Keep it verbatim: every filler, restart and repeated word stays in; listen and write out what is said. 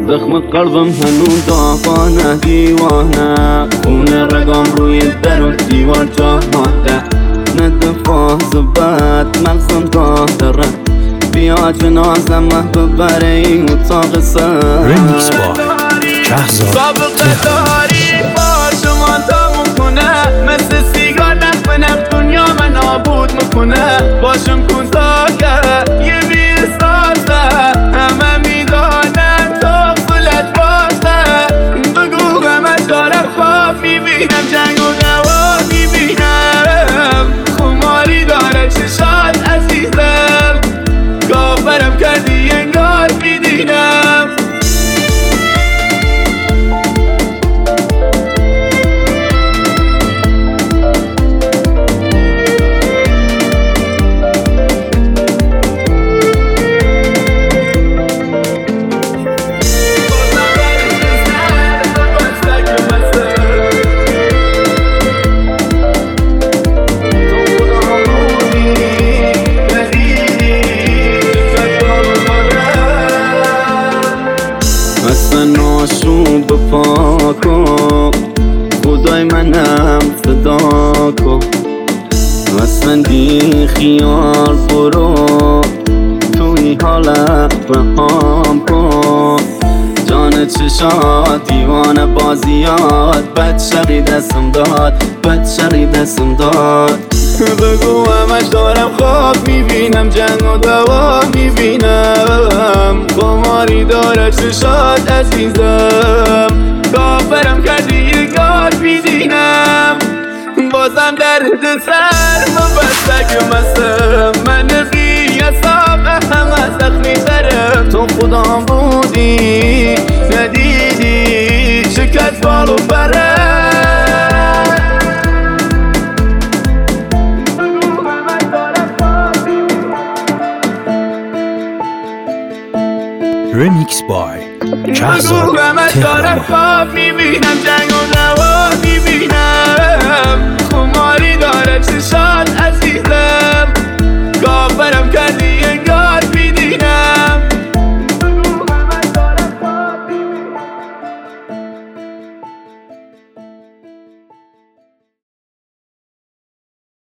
زخم قلبم هنوز داغانه دیوانه، خون رگام روی در و دیوار جا مانده. نه دفاع زبط مغزم داره، بیا جنازم محبوب بره این اتاق سر. رمیکس با شهرزاد داری با شما تموم کنه، مثل سیگار نخونم دنیا من نابود میکنه. باشم کن تا یه بیر سازه، همه میدانم تو خلت بازه. بگو همه دارم خواب میبینم، جنگ و دوا میبینم. خماری داره چشات عزیزم، کافرم کردی انگار میدینم. ناشون بپا کن، خدای منم صدا کن. اصلا بی خیال برو، توی حالت رهام کن. جان چشات دیوانه بازیات، بد شقی دستم داد، بد شقی دستم داد. بگو همش دارم خواب میبینم، جنگ و دوا میبینم. خماری داره چشات عزیزم، کافرم کردی یه گار میدینم. بازم درد سر مبستک مسم، من بی حساب همه زخمی ترم. تو خودم بودی ندیدی شکت بالو بره. رمیکس بای شهرزاد بگو همه دارم خواب میبینم، جنگ و دوا میبینم. خماری داره چشات عزیزم،